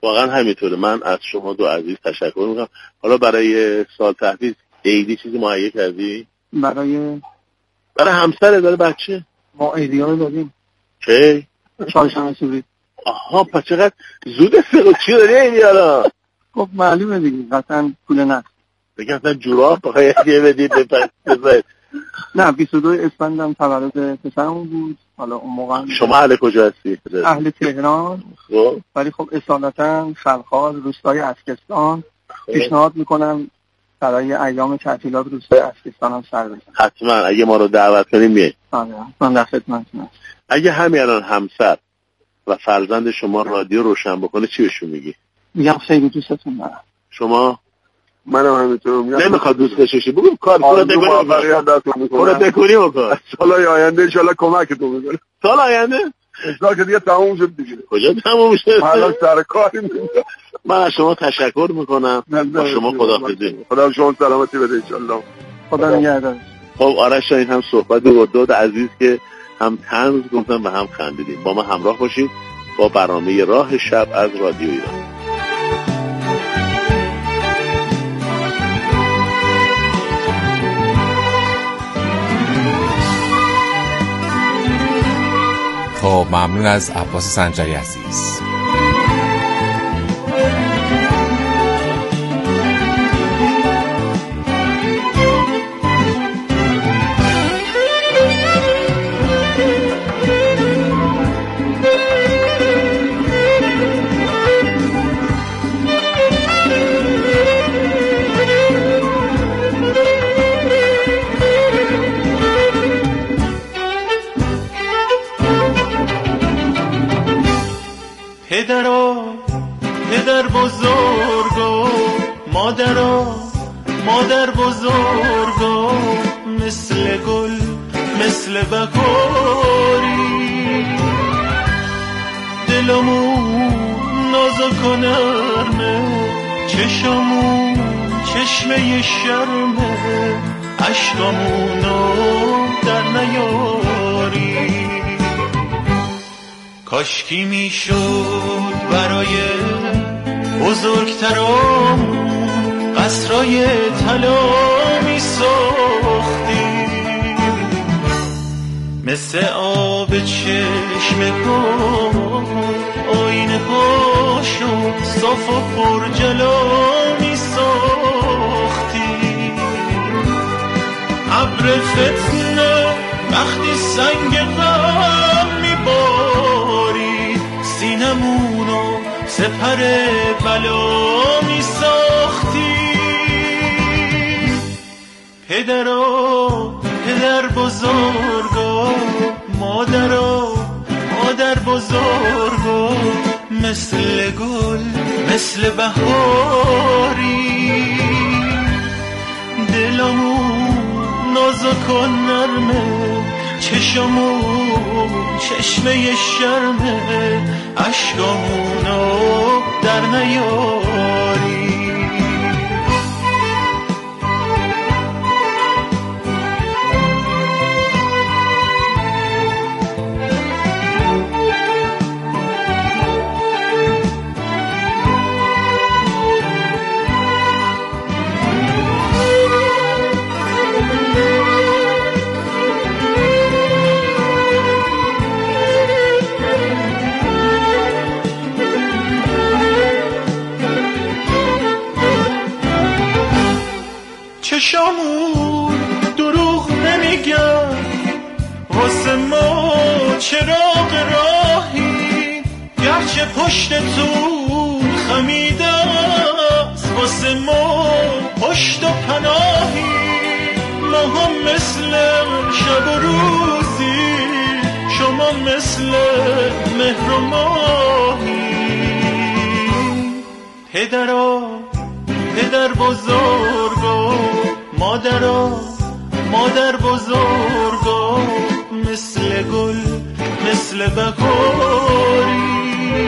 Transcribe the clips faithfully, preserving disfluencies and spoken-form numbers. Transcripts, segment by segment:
واقعا همینطوره. من از شما دو عزیز تشکر میکنم. حالا برای سال تحویل عیدی چیزی مهیا کردی؟ برای برای همسر داره بچه؟ ما عیدی ها رو دادیم. کی؟ چهارشنبه سوری. آها پس چقدر زود سه چی داری عیدی حالا؟ خب معلومه دیگه قطعا پول نه. بگه اصلا جوراب بخواه هدیه بدی بپس. نه بیست و دو اسفند هم تولد پسرمون بود. حالا اون موقع شما اهل کجا هستی؟ اهل تهران. خب ولی خب اصالتا خلخال روستای اسکستان. پیشنهاد میکنم برای ایام تعطیلات روستای اسکستان هم سر بزنم. حتما اگه ما رو دعوت کنیم میای. آره من در خدمتتونم. اگه همین الان همسر و فرزند شما رادیو روشن بکنه چی بهشون میگی؟ میگم خیلی دوستتون دارم. شما؟ منم همینطور میگم. نمیخواد دوستش بشی. بگو کار کنه بکنی. کنه بکنی بکن. سال آینده ان شاءالله کمکتون میکنه. سال آینده؟ انشالله که دیگه تموم شد دیگه. کجا تموم شد؟ حالا سر کاری میکنم. من از شما تشکر میکنم. با شما خداحافظی. خدا شما سلامتی بده ان شاءالله. خدا نگهدار. خب آرش این هم صحبت با دو عزیز که هم طنز گفتن و هم خندیدیم. با ما همراه باشید با برنامه راه شب از رادیو ایران. خب ممنون از عباس سنجری عزیز. پدرا پدر بزرگا مادرا مادر بزرگا مثل گل مثل بهاری دلمون نازک و نرمه چشمون چشمه شرمه عشقمونو در نیاری کاشکی میشد برای بزرگترام قصرای طلا میساختیم مثل آب چشم گل آینه هاشو صاف و پرجلا میساختیم ابر فتنه وقتی سنگ غم میباری سینمونو سپر بلا میساختی پدرا پدر بزرگا مادرا مادر بزرگا مثل گل مثل بهاری دلمون نازک و نرمه چشمون چشمه شرمه عشقمونو در نیاری چشامون دروغ نمیگن واسه ما چراغ راهی گرچه پشت تو خمیده است واسه ما پشت و پناهی ما هم مثل شب و روزی شما مثل مهر و ماهی پدرا پدر بزرگا مادرا مادر بزرگا مثل گل مثل بهاری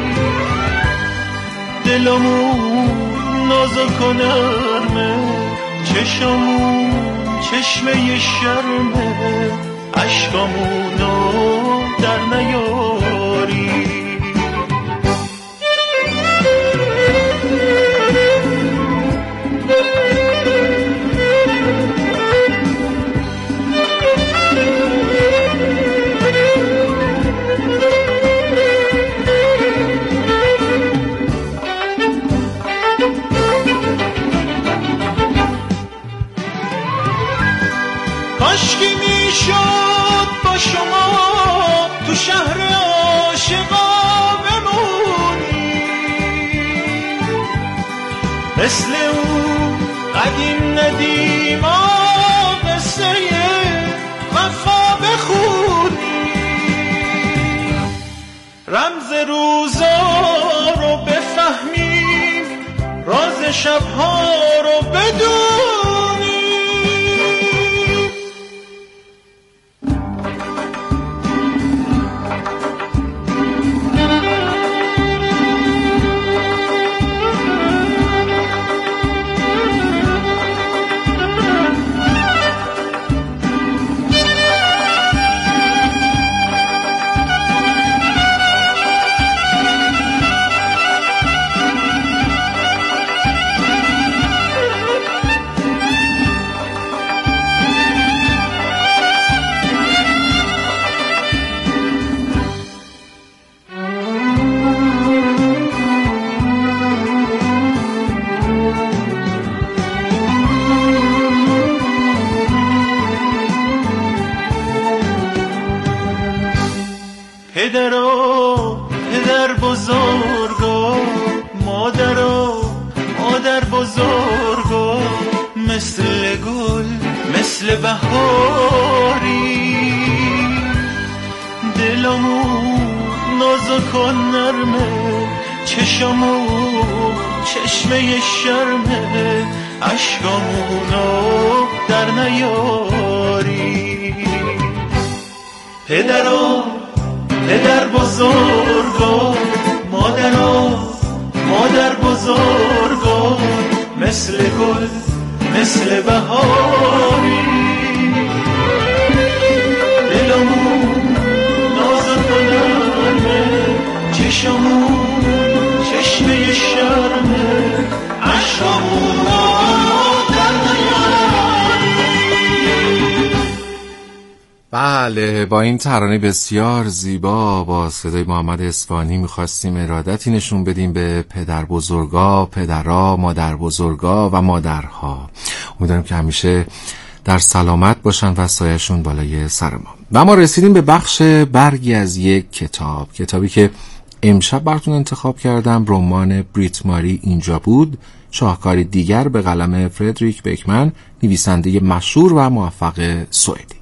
دلمون نازک و نرمه چشمون چشمه شرمه عشقمونو در نیاری مثل اون قدیم ندیما قصه وفا بخونی، رمز روزا رو بفهمیم، راز شبها رو بدونی. پدرا پدر بزرگا، مادرا مادر بزرگا، مثل گل مثل بهاری، دلمو نازک و نرمه، چشمو چشمه شرمه، عشقامونو در نیاری. پدرا پدر بزرگا، مادرا مادر بزرگا، مثل گل مثل بهاری، دلمون نازک و نرمه، چشمون چشمه شرمه، عشقمون در نیاری. بله، با این ترانه بسیار زیبا با صدای محمد اصفهانی میخواستیم ارادتی نشون بدیم به پدر بزرگا، پدرها، مادر بزرگا و مادرها. امیدوارم که همیشه در سلامت باشن و سایه‌شون بالای سر ما. و ما رسیدیم به بخش برگی از یک کتاب، کتابی که امشب براتون انتخاب کردم، رمان بریت ماری اینجا بود، شاهکاری دیگر به قلم فردریک بکمن، نویسنده مشهور و موفق سوئدی.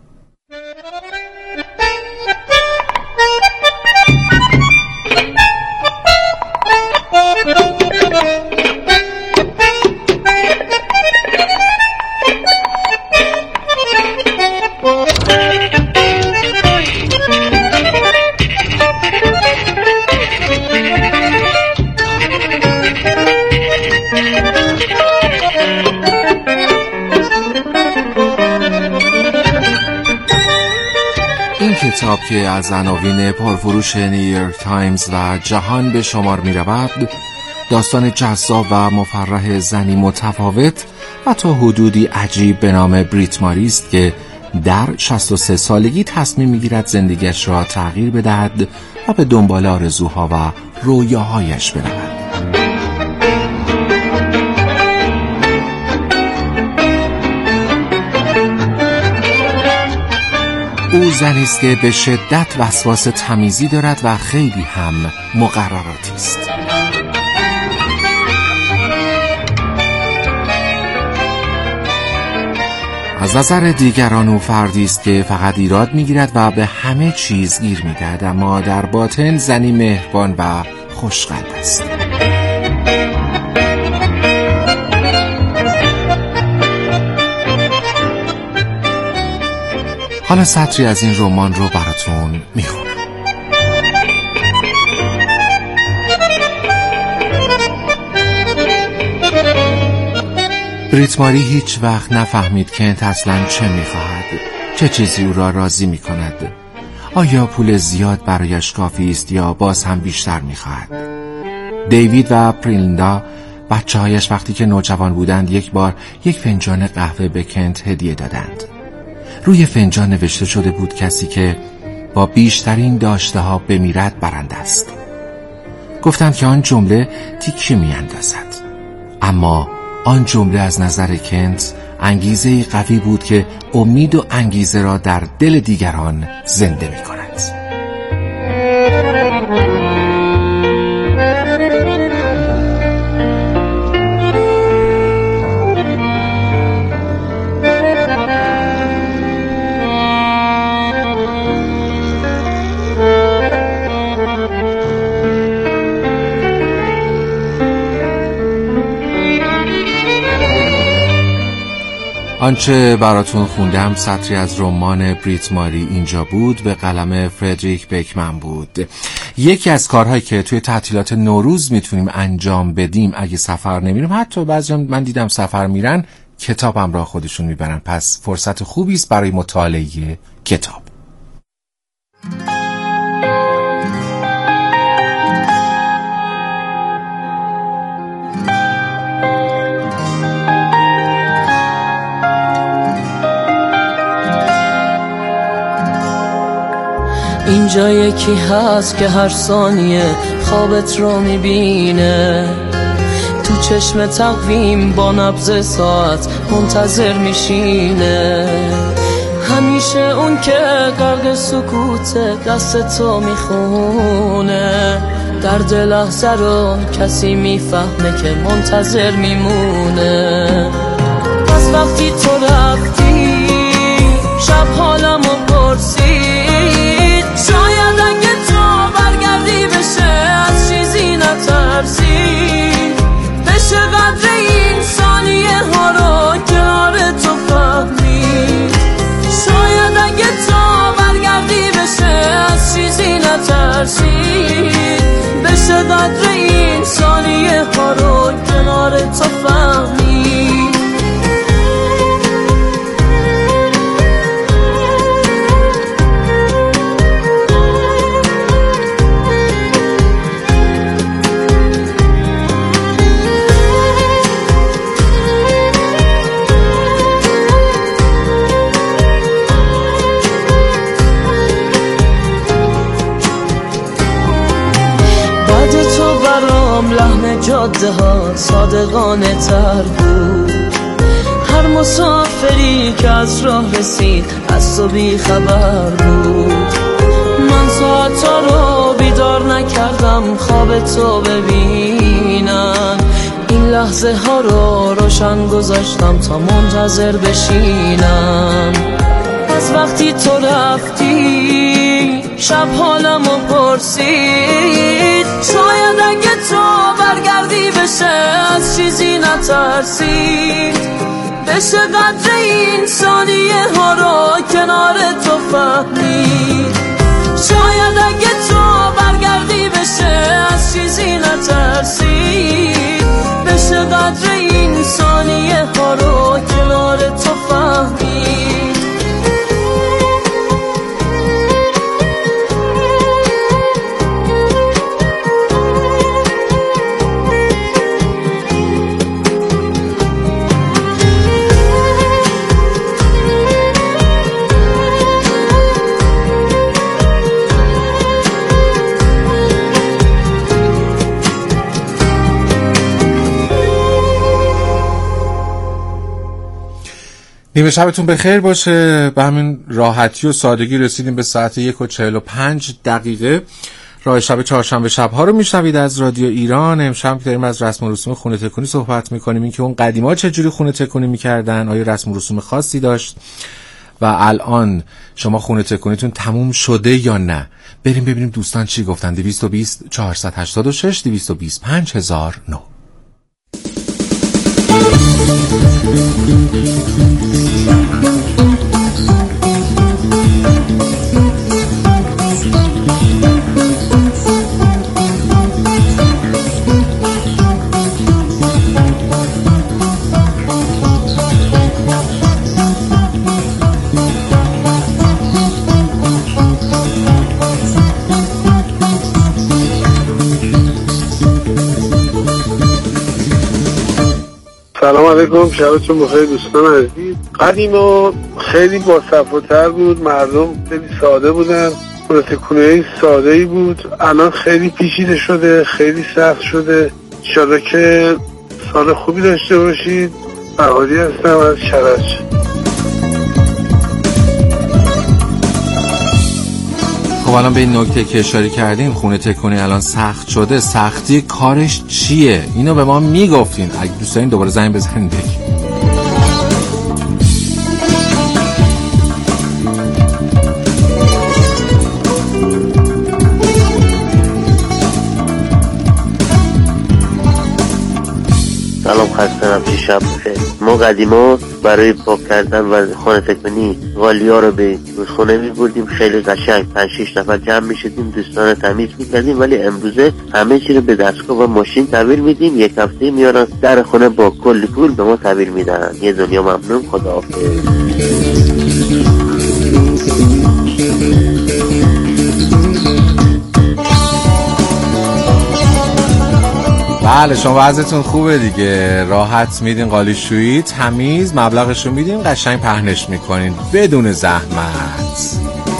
کتاب که از عناوین پرفروش نیویورک تایمز و جهان به شمار می رود، داستان جذاب و مفرح زنی متفاوت و تا حدودی عجیب به نام بریت ماری است که در شصت و سه سالگی تصمیم می گیرد زندگیش را تغییر بدهد و به دنبال آرزوها و رویاهایش برود. او زنی است که به شدت وسواس تمیزی دارد و خیلی هم مقرراتی است. از نظر دیگران او فردی است که فقط ایراد میگیرد و به همه چیز گیر میدهد، اما در باطن زنی مهربان و خوشقلب است. حالا سطری از این رمان رو براتون میخونم. بریت ماری هیچ وقت نفهمید کنت اصلاً چه میخواهد، چه چیزی او را راضی میکند. آیا پول زیاد برایش کافی است یا باز هم بیشتر میخواهد؟ دیوید و پریندا بچه هایش وقتی که نوجوان بودند یک بار یک فنجان قهوه به کنت هدیه دادند. روی فنجان نوشته شده بود کسی که با بیشترین داشته ها بمیرد برنده است. گفتند که آن جمله تیکی می اندازد، اما آن جمله از نظر کنت انگیزه قوی بود که امید و انگیزه را در دل دیگران زنده می کند. آنچه براتون خوندم سطری از رمان بریت ماری اینجا بود، به قلم فردریک بکمن بود. یکی از کارهایی که توی تعطیلات نوروز میتونیم انجام بدیم اگه سفر نمیریم، حتی بعضی من دیدم سفر میرن کتاب همراه خودشون میبرن، پس فرصت خوبی است برای مطالعه کتاب. اینجا یکی هست که هر ثانیه خوابت رو میبینه، تو چشم تقویم با نبض ساعت منتظر میشینه، همیشه اون که غرق سکوت دست تو میخونه، درد لحظه رو کسی میفهمه که منتظر میمونه. پس وقتی تو رفتی شب حالمو پرسید، شاید اگه تو برگردی بشه از چیزی نترسید، بشه قدر این ثانیه ها رو کنار تو فهمید، شاید اگه تو برگردی بشه از چیزی نترسید، بشه قدر این ثانیه ها رو کنار تو فهمید. لحن جاده ها صادقانه تر بود، هر مسافری که از راه رسید از تو بی خبر بود، من ساعتا رو بیدار نکردم خواب تو ببینم، این لحظه ها رو روشن گذاشتم تا منتظر بشینم. از وقتی تو رفتی شب حالمو پرسید، شاید اگه تو برگردی بشه از چیزی نترسید، بشه قدر این ثانیه ها رو کنار تو فهمید، شاید اگه تو برگردی بشه از چیزی نترسید، بشه قدر این ثانیه ها رو کنار تو فهمید. نیمه شبتون بخیر باشه. به همین راحتی و سادگی رسیدیم به ساعت یک و چهل و پنج دقیقه. راه شب چهارشنبه شب‌ها رو میشنوید از رادیو ایران. امشب داریم از رسم و رسوم خونه تکونی صحبت میکنیم، این که اون قدیما چجوری خونه تکونی میکردن، آیا رسم و رسوم خاصی داشت و الان شما خونه تکونیتون تموم شده یا نه. بریم ببینیم دوستان چی گفتن. دویست و بیست چهارصد و هشتاد و شش دویست و بیست پنج هزار و نه. سلام علیکم، شبتون بخیر دوستان عزیز. قدیما خیلی باصفاتر بود، مردم خیلی ساده بودن، تکونه‌ای ساده‌ای بود. الان خیلی پیچیده شده، خیلی سخت شده. انشالله که سال خوبی داشته باشید. بهاری هستم از شرج. خب الان به این نکته که اشاره کردیم، خونه تکونی الان سخت شده، سختی کارش چیه؟ اینو به ما میگفتین. اگه دوست دارین دوباره زنگ بزنید بگید. سلام، خسته نباشید، شب بخیر. ما قدیما برای پاک کردن و خانه تکونی قالیا رو به رودخونه می‌بردیم، خیلی قشنگ پنج شش نفر جمع می‌شدیم، دوستان تمیز می‌کردیم. ولی امروزه همه چی رو به دستگاه و ماشین تحویل میدیم، یک هفته میارن در خونه با کلی پول به ما تحویل میدن. یه دنیا ممنون، خداحافظ. بله شما وضعتون خوبه دیگه، راحت میدین قالیشویی، تمیز مبلغشو میدین، قشنگ پهنش میکنین بدون زحمت.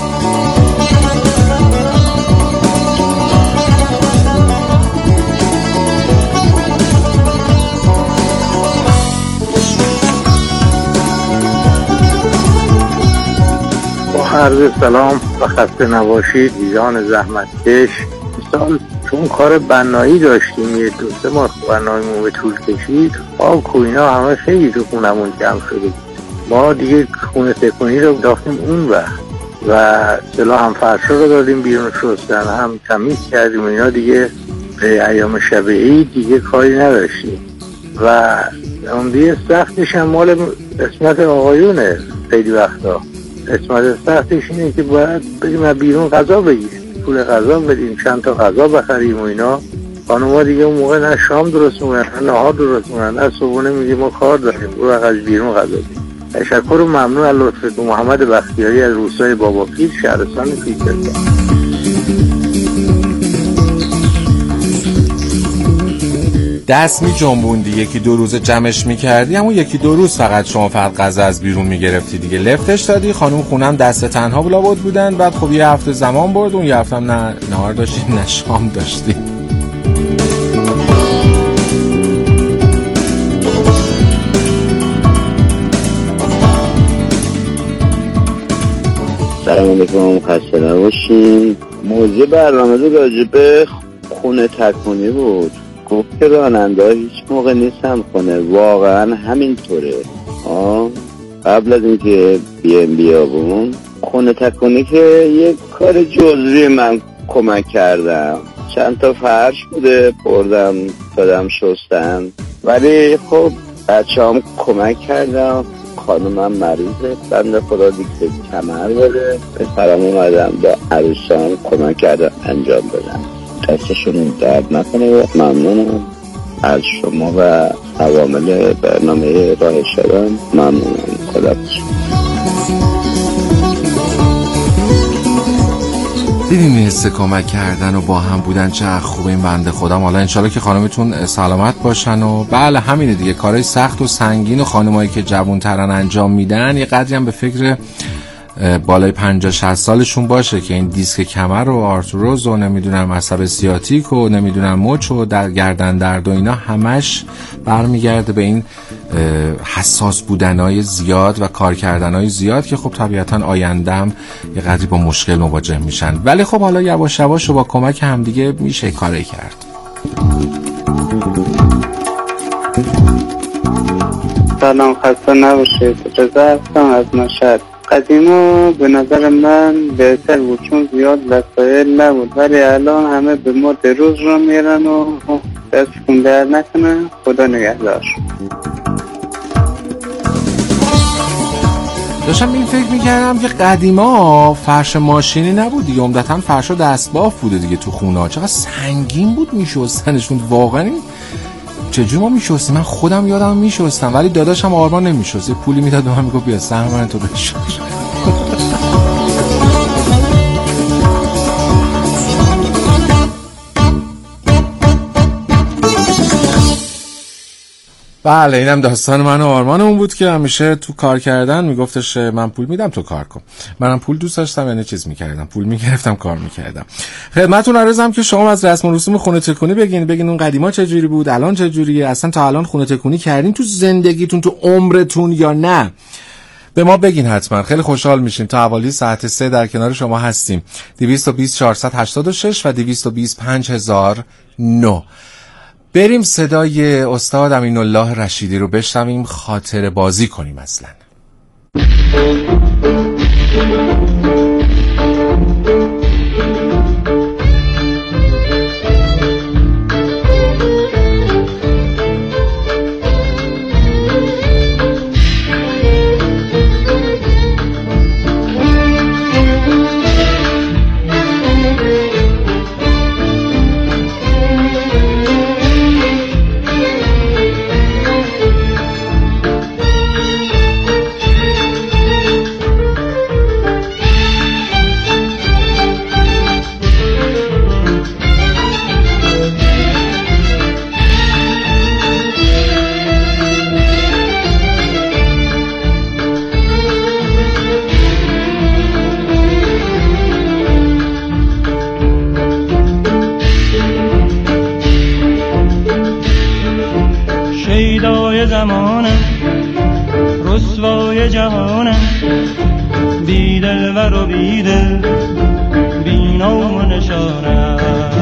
با عرض سلام و خسته نباشید ایران زحمتکش. مثال چون کار بنایی داشتیم، یه دو سه ماه بناییمون به طول کشید، آب و اینا همه خیلی تو خونمون جمع شده. ما دیگه خونه تکونی رو داختیم اون وقت و سلا هم فرشا رو دادیم بیرون شستن، هم تمیز کردیم اینا. دیگه به ایام شب عید دیگه کاری نداشتیم و عمده سختش هم مال قسمت آقایونه. خیلی وقتا قسمت سختش اینه که باید بریم بیرون غذا بگیریم، پول غذا بدیم، چند تا غذا بخریم و اینا. خانوما دیگه اون موقع نه شام درست میکنن نه نهار درست میکنن، نه صبحونه میگیم ما کار داریم برو از بیرون غذا بدیم. تشکر و ممنون از لطفتون. محمد بختیاری از روستای باباپیر، شهرستان پیچرگاه. دست می جنبوندی، یکی دو روز جمعش می کردی، همون یکی دو روز فقط شما فقط غذا از بیرون می گرفتی دیگه، لفتش دادی. خانوم خونم دست تنها بلا بود بودن. بعد خب یه هفته زمان برد، اون یه هفته هم نه نهار داشتی نه شام داشتی. سلام علیکم، خسته نباشین. موضوع برنامه رو راجع به خونه تکونی بود. گفت که راننده هیچ موقع نیستم خونه، واقعا همینطوره. آه قبل از اینکه بیم بیابون خونه تکونی که یک کار جزئی من کمک کردم، چند تا فرش بوده بردم دادم شستن، ولی خب بچه هم کمک کردم. خانومم مریضه، بنده خدا دیگه کمر بده، پسرم اومدم با عروسان کمک کردم انجام بدم. دستشون درد نکنه و ممنونم از شما و عوامل برنامه راه شدن. ممنونم. خدا دیدین حس کمک کردن و با هم بودن چه خوبه این بنده خودم. حالا انشالله که خانمتون سلامت باشن و بله همینه دیگه، کارهای سخت و سنگین و خانمایی که جوان ترن انجام میدن یه قدری هم به فکر بالای پنجاه شصت سالشون باشه که این دیسک کمر و آرتروز و نمیدونم عصب سیاتیک و نمیدونم مچ و در گردن درد و اینا همش برمیگرده به این حساس بودنای زیاد و کار کردنای زیاد که خب طبیعتا آیندهم یه قدری با مشکل مواجه میشن. ولی خب حالا یواش یواش و با کمک همدیگه میشه کاری کرد. سلام، خسته نباشید. رضا هستم از مشهد. قدیما به نظر من بهتر بود چون زیاد وسایل نبود، ولی الان همه به ما روز رو میرن و دست کن در نکنه. خدا نگهدار. داشتم این فکر میکردم که قدیما فرش ماشینی نبود دیگه، عمدتاً فرش و دستباف بوده دیگه تو خونه ها. چقدر سنگین بود میشستنشون واقعا. چجوری ما میشستیم؟ من خودم یادم میشستم ولی داداشم آرمان نمیشست، یه پولی میداد به من میگفت بیا سهم من تو بشور. بله اینم داستان من و آرمانمون بود که همیشه تو کار کردن میگفتش من پول میدم تو کار کن. منم پول دوست داشتم یعنی چیز میکردم، پول میگرفتم کار میکردم. خدمتتون عرضم که شما از رسم و رسوم خونه تکونی بگین، بگین اون قدیما چه جوری بود، الان چه جوریه، اصلا تا الان خونه تکونی کردین تو زندگیتون تو عمرتون یا نه؟ به ما بگین حتما، خیلی خوشحال میشیم. تا حوالی ساعت سه در کنار شما هستیم. دویست و بیست چهارصد و هشتاد و شش و دویست و بیست پنج هزار و نه. بریم صدای استاد امین‌الله رشیدی رو بشنویم، خاطره بازی کنیم. اصلا زمانم رسوای جهانم، بی دلبر و بی دل بی نام و نشانم.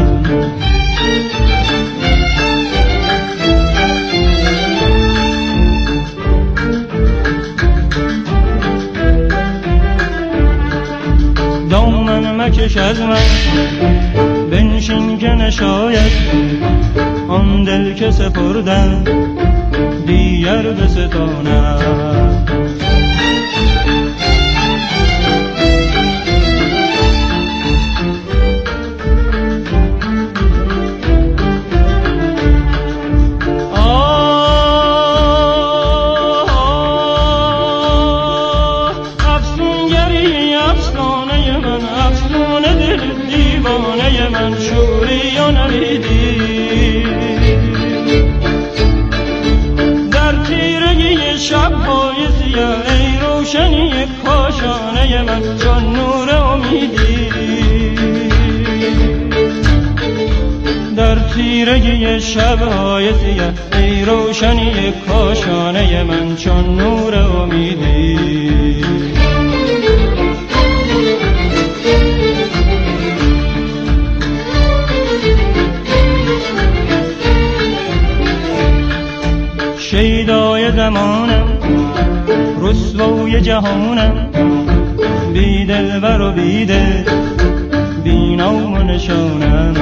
دامن مکش از من بنشین که نشاید آن دل که سپردم دیگر بستانم. کاشانه من چون نور امیدی، در تیرگی شب‌های سیاه ای روشنی کاشانه من چون نور امیدی. شیدای زمانم رسوای جهانم، بی دلبر و بی دل بی نام و نشانم.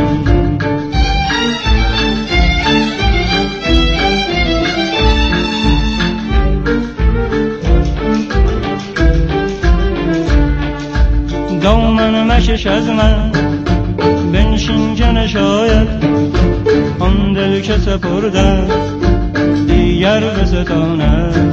دامن مکش از من بنشین که نشاید آن دل که سپردم دیگر بستانم.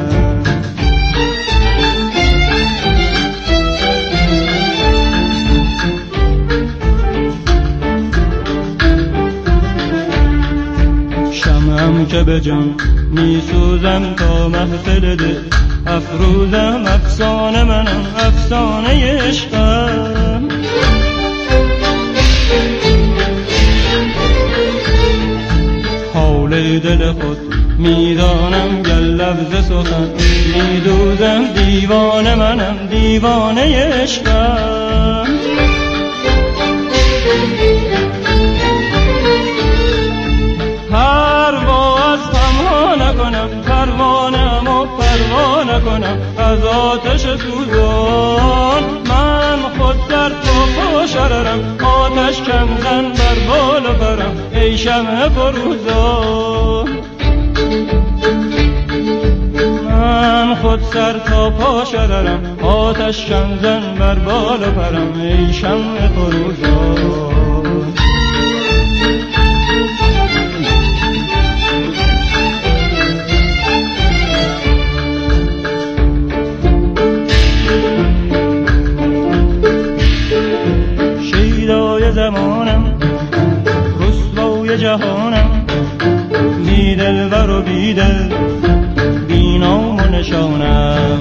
شمعم که به جان می سوزم تا محفل دل افروزم، افسانه منم افسانه عشقم. حال دل خود میدانم گر لفظ سخن میدوزم، دیوانه منم دیوانه عشقم. پرواز تمها نکنم پروانم و پروا نکنم از آتش سوزان، من خود در تو شررم آتش کم زن بر بال و پرم ای شمع فروزان. من خود سر تا پا شررم آتش کم زن بر بال و پرم ای شمع فروزان. زمانم رسوای جهانم، بی دلبر و بی دل بی نام و نشانم.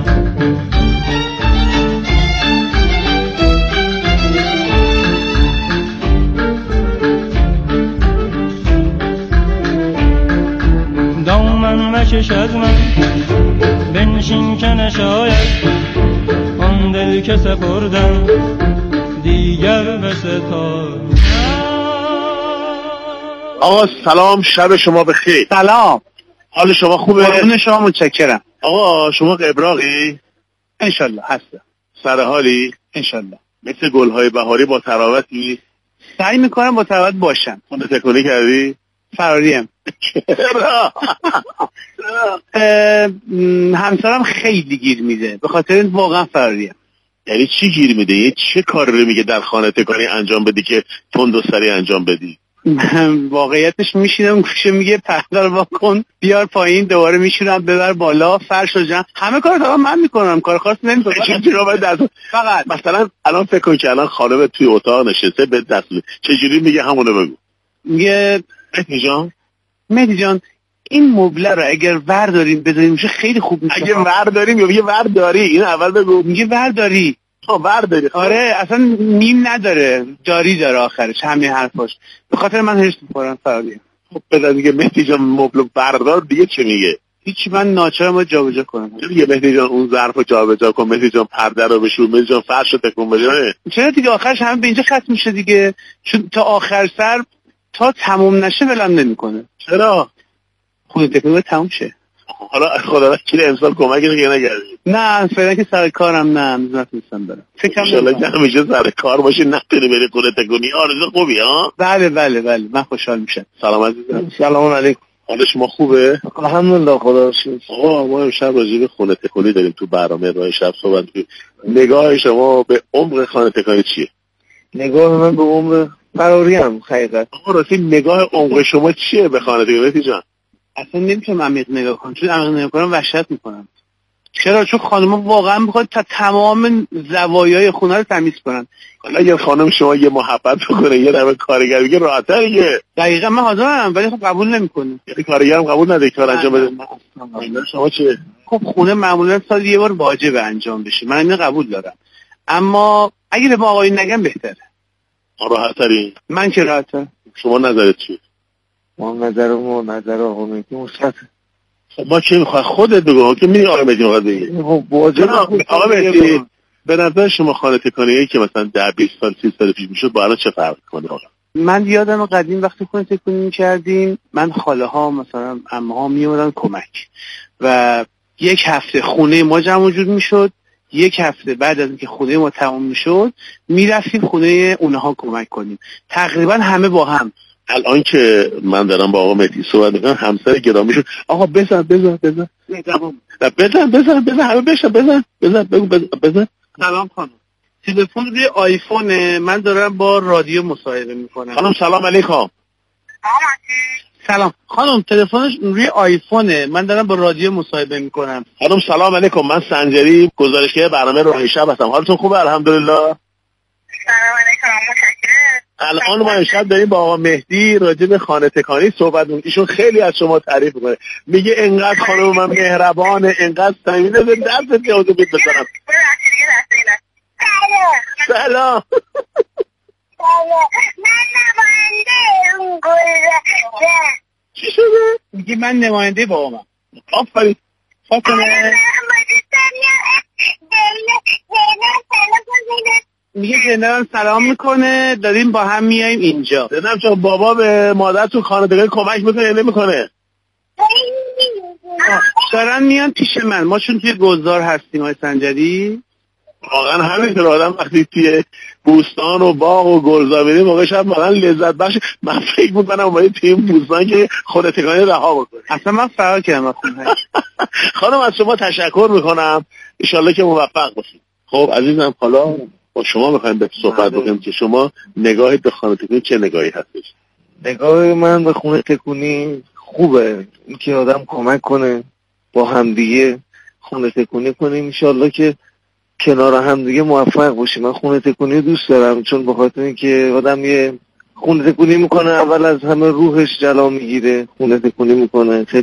دامن مکش از من بنشین که نشاید آن دل که سپردم دیگر بستان. آقا سلام، شب شما بخیر. سلام، حال شما خوبه؟ قربون شما متشکرم. آقا شما قبراقی؟ انشالله هستم. سر حالی؟ انشالله. مثل گلهای بهاری با تراوتی؟ سعی میکنم با تراوت باشم. خونه تکونی کردی؟ فراریم. همسرم خیلی گیر میده، به خاطر این واقعا فراریم. یعنی چی گیر میده؟ یه چه کار رو میگه در خانه تکانی انجام بدی که تند و سری انجام بدی؟ واقعیتش میشینم گوشه میگه پرده رو واکن بیار پایین، دوباره میشونم ببر بالا، فرش رو جمع، همه کار رو من میکنم، کار خاص نمیکنم. فقط مثلا الان فکر کن که الان خانم توی اتاق نشسته به دست چجوری میگه همونو بگو. میگه مهدی جان مهدی جان این مبله رو اگر ور داریم بذاریم میشه خیلی خوب میشه. اگه ور داریم یا میگه ور داری؟ این اول بگو. میگه ور داری. ها ور داری. آره اصلا میم نداره، داری داره آخرش، همین حرفاش. به خاطر من هرس می‌خورم فراری. خب بذار دیگه مهدی جان مبل بردار دیگه چه میگه؟ هیچ، من ناچارم باید جابجا کنم. دیگه مهدی جان اون ظرفو جابجا کن، مهدی جان پرده رو بشور، مهدی جان فرشو تکون بده. چرا دیگه آخرش همه به اینجا ختم میشه دیگه، چون تا آخر سر تا تموم نشه ولم نمیکنه. چرا؟ خود تکنولوژی تموم شه. حالا خدا وکیل امسال کمکی دیگه نگردی. نه فعلا که سر کارم نه نتونستم برم. فکرم ان شاءالله که همیشه سر کار باشی نتونی بری خونه تکونی. آرزو خوبی ها؟ بله بله بله من خوشحال میشم. سلام عزیزم. سلام علیکم. حال شما خوبه؟ الحمدلله خدا رو شکر. آقا ما امشب راجع به خونه تکونی داریم تو برنامه راه شب صحبت کنیم. نگاه شما به عمر خانه تکانی چیه؟ نگاه من به عمر فراری هم حقیقت. آقا راستی نگاه عمر شما چیه به خانه تکانی جان؟ اصلا نمیتونم عمیق نگاه کنم، چون عمیق نگاه کنم وحشت میکنم. چرا؟ چون خانم‌ها واقعا میخواد تا تمام زوایای خونه رو تمیز کنن. حالا اگه خانم شما یه محبت بکنه یه دفعه کارگر بگه راحت‌تره دیگه. دقیقاً من حاضرم، ولی خب قبول نمیکنه. یعنی کارگرم قبول نداره کار انجام بده. شما چیه؟ خب خونه معمولا سال یه بار واجبه انجام بشه، من اینو قبول دارم، اما اگه به ما آقایون نگم بهتره. راحت‌تری؟ من که راحتم. شما نظرت چیه؟ ما نظر ما نظر آقا مهدی مثبت. خب ما چه میخواد خودت بگو که میگی آقا مهدی میخواد بگی. خب واجب آقا مهدی به نظر شما خانه تکونی که مثلا ده بیست سال سی سال پیش میشد با الان چه فرق کنه آقا؟ من یادم قدیم وقتی خونه تکونی می‌کردیم، من خاله ها مثلا عمه ها میومدن کمک و یک هفته خونه ما جمع وجود میشد. یک هفته بعد از اینکه خونه ما تموم میشد میرفتیم خونه اونها کمک کنیم، تقریبا همه با هم. الان که من دارم با آقا مهدی صحبت میکنم همسر گرامیشون آقا بزن بزن بزن بزن بزن بزن همه بشن بزن بزن بگو بزن. سلام خانم، تلفن روی آیفونه، من دارم با رادیو مصاحبه میکنم. خانم سلام علیکم. سلام خانم، تلفنش روی آیفونه، من دارم با رادیو مصاحبه میکنم. خانم سلام علیکم، من سنجری گزارشگر برنامه راه شب هستم. حالتون خوبه؟ الحمدلله. سلام علیکم. متشکرم. الان ما امشب داریم با آقا مهدی راجع به خانه تکانی صحبت می‌کنیم. ایشون خیلی از شما تعریف می‌کنه، میگه انقدر خانم من مهربانه، انقدر صمیمانه، به درد پیاده بود بزنم. سلام. سلام. من نماینده اون گل. چی شده؟ میگه من نماینده بابام. آفرین. فاطمه. میگه جنرال سلام میکنه، داریم با هم میایم اینجا. دیدم چون بابا به مادر تو خانه تکانی کمک میکنه یا نمیکنه؟ دارن میان پیش من، ما چون توی گلزار هستیم های سنجری. واقعا همینطور آدم وقتی توی بوستان و باغ و گلزار میره موقع شب واقعا لذت بخش. من فکر میکنم اومدی توی این بوستان که خانه تکانی رها بکنه. اصلا من فرار کردم. خانم از شما تشکر میکنم، ان شاءالله که موفق باشید. خب عزیزم حالا با شما میخوایم به صحبت بکنیم که شما نگاهید به خانه تکونی چه نگاهی هستش؟ نگاه من به خونه تکونی خوبه، اینکه آدم کمک کنه با همدیگه خونه تکونی کنیم، ان شاءالله که کنار همدیگه موفق باشیم. من خونه تکونی دوست دارم، چون به خاطر اینکه آدم یه خونه تکونی میکنه اول از همه روحش جلا میگیره، خونه تکونی میکنه